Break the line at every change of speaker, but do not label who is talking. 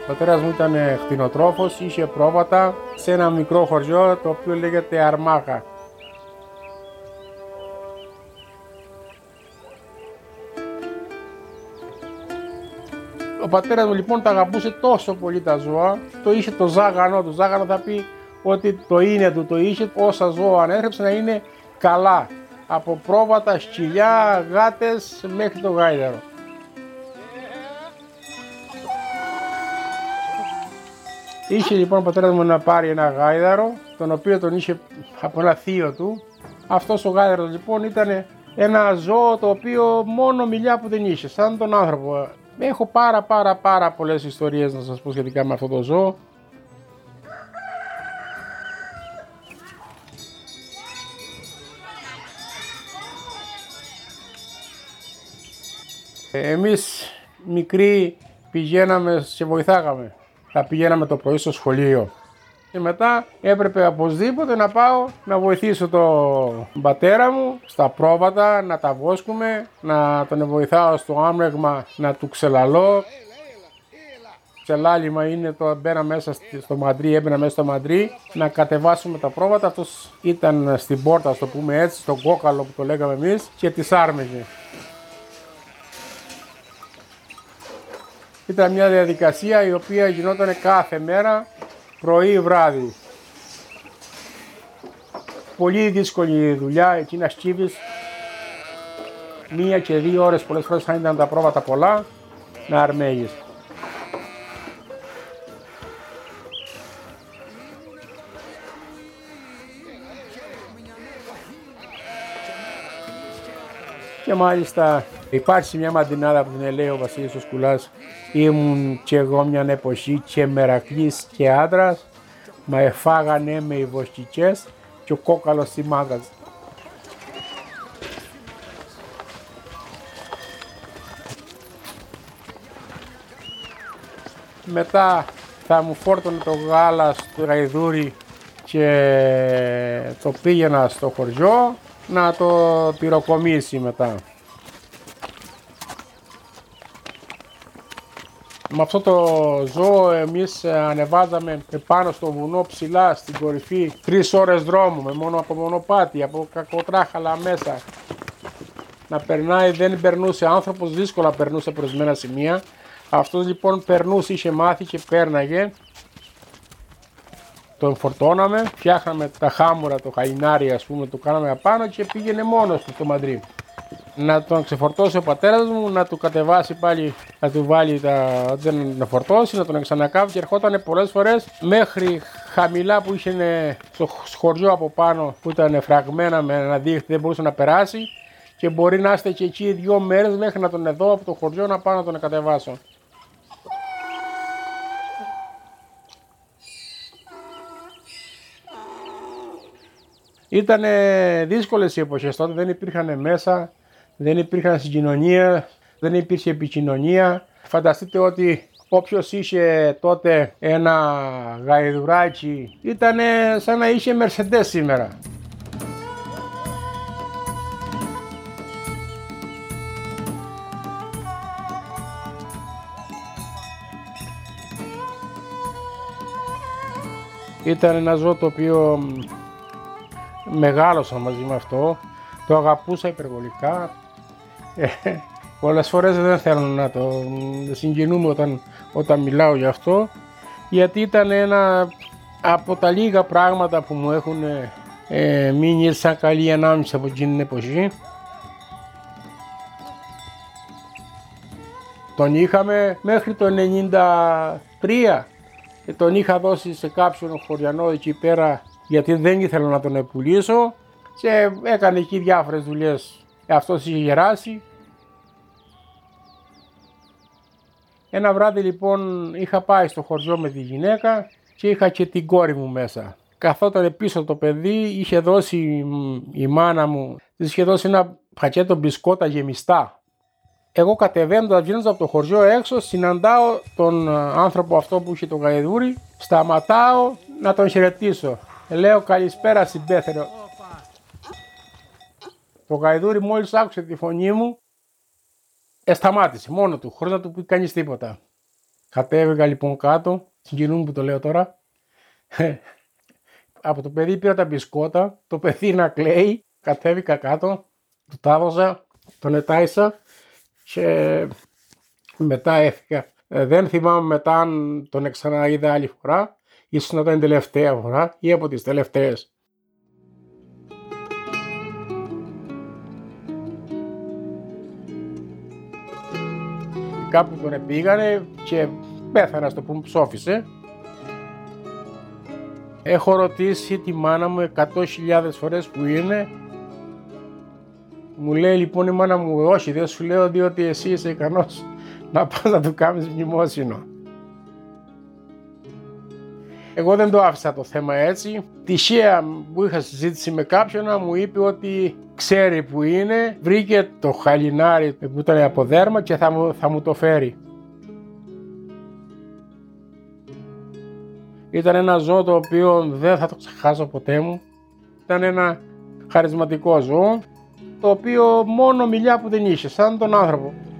Ο πατέρας μου ήταν κτηνοτρόφος, είχε πρόβατα σε ένα μικρό χωριό το οποίο λέγεται Αρμάχα. Ο πατέρας μου λοιπόν τα αγαπούσε τόσο πολύ τα ζώα, το είχε το ζάγανο του. Ζάγανο θα πει ότι το είναι του, το είχε όσα ζώα ανέθρεψε να είναι καλά. Από πρόβατα, σκυλιά, γάτες μέχρι το γάιδαρο. Είχε λοιπόν ο πατέρας μου να πάρει ένα γάιδαρο, τον οποίο τον είχε από ένα θείο του. Αυτός ο γάιδαρος λοιπόν ήταν ένα ζώο το οποίο μόνο μιλιά που δεν είχε, σαν τον άνθρωπο. Έχω πάρα πολλές ιστορίες να σας πω σχετικά με αυτό το ζώο. Εμείς μικροί πηγαίναμε και βοηθάγαμε. Θα πηγαίναμε το πρωί στο σχολείο. Και μετά έπρεπε οπωσδήποτε να πάω να βοηθήσω τον πατέρα μου στα πρόβατα, να τα βόσκουμε, να τον βοηθάω στο άμρεγμα, να του ξελαλώ. Ξελάλημα είναι το μπαίνα μέσα στο μαντρί, έμπαινα μέσα στο μαντρί να κατεβάσουμε τα πρόβατα. Αυτός ήταν στην πόρτα, ας το πούμε έτσι, στον κόκαλο που το λέγαμε εμείς και τις άρμεγε. Ήταν μια διαδικασία η οποία γινόταν κάθε μέρα, πρωί βράδυ. Πολύ δύσκολη δουλειά, εκεί να σκύβεις 1 και 2 ώρες πολλές φορές αν ήταν τα πρόβατα πολλά, να αρμέγεις. Και μάλιστα υπάρχει μια μαντινάδα που την λέει ο Βασίλης ο Σκουλάς. Ήμουν και εγώ μια εποχή και μερακλής και άντρας, μα εφάγανε με οι βοσκικές και ο κόκαλος στη μάγας. Μετά θα μου φόρτωνε το γάλα στο γαϊδούρι και το πήγαινα στο χωριό να το πυροκομίσει μετά. Με αυτό το ζώο εμείς ανεβάζαμε πάνω στο βουνό ψηλά στην κορυφή 3 ώρες δρόμου μόνο από μονοπάτι, από κακοτράχαλα μέσα. Να περνάει, δεν περνούσε άνθρωπος, δύσκολα περνούσε προσμένα σημεία. Αυτός λοιπόν περνούσε, είχε μάθει και πέρναγε. Τον φορτώναμε, φτιάχναμε τα χάμουρα, το χαλινάρι ας πούμε, το κάναμε απάνω και πήγαινε μόνος του στο μαντρί. Να τον ξεφορτώσει ο πατέρας μου, να του κατεβάσει πάλι, να του βάλει να φορτώσει, να τον ξανακάβει και ερχόταν πολλές φορές μέχρι χαμηλά που είχε στο χωριό από πάνω που ήταν φραγμένα με ένα δίχτυ, δεν μπορούσε να περάσει και μπορεί να είστε και εκεί 2 μέρες μέχρι να τον εδώ από το χωριό να πάω να τον κατεβάσω. Ήταν δύσκολες οι εποχές τότε, δεν υπήρχαν μέσα, δεν υπήρχαν συγκοινωνία, δεν υπήρχε επικοινωνία. Φανταστείτε ότι όποιος είχε τότε ένα γαϊδουράκι ήταν σαν να είχε Mercedes σήμερα. Ήταν ένα ζώο το οποίο μεγάλωσα μαζί με αυτό, το αγαπούσα υπερβολικά. Πολλές φορές δεν θέλω να το συγκινούμε όταν μιλάω γι' αυτό, γιατί ήταν ένα από τα λίγα πράγματα που μου έχουν μείνει σαν καλή ανάμνηση από εκείνη την εποχή. Τον είχαμε μέχρι το 93 και τον είχα δώσει σε κάποιον χωριανό εκεί πέρα γιατί δεν ήθελα να τον πουλήσω και έκανε εκεί διάφορες δουλειές. Αυτός είχε γεράσει. Ένα βράδυ λοιπόν είχα πάει στο χωριό με τη γυναίκα και είχα και την κόρη μου μέσα. Καθόταν πίσω το παιδί, είχε δώσει η μάνα μου, της είχε δώσει ένα πακέτο μπισκότα γεμιστά. Εγώ κατεβαίνοντας, βγαίνοντας από το χωριό έξω, συναντάω τον άνθρωπο αυτό που είχε το γαϊδούρι, σταματάω να τον χαιρετήσω. Λέω καλησπέρα συμπέθερο. Το γαϊδούρι μόλις άκουσε τη φωνή μου, σταμάτησε μόνο του, χωρίς να του πει κανείς τίποτα. Κατέβηκα λοιπόν κάτω, συγκινούν που το λέω τώρα. Από το παιδί πήρα τα μπισκότα, το παιδί να κλαίει, κατέβηκα κάτω, του τα έδωσα, τον ετάισα και μετά έφυγα. Δεν θυμάμαι μετά αν τον ξαναείδα άλλη φορά, ίσως να ήταν η τελευταία φορά ή από τις τελευταίες. Κάπου τον επήγανε και πέθανα, στο πούμε, ψόφισε. Έχω ρωτήσει τη μάνα μου 100.000 φορές που είναι. Μου λέει λοιπόν η μάνα μου, όχι, δεν σου λέω, διότι εσύ είσαι ικανός να πας να του κάνεις μνημόσυνο. Εγώ δεν το άφησα το θέμα έτσι. Τυχαία που είχα συζήτηση με κάποιον, μου είπε ότι ξέρει που είναι, βρήκε το χαλινάρι που ήταν από δέρμα και θα μου το φέρει. Ήταν ένα ζώο το οποίο δεν θα το ξεχάσω ποτέ μου. Ήταν ένα χαρισματικό ζώο, το οποίο μόνο μιλιά που δεν είχε, σαν τον άνθρωπο.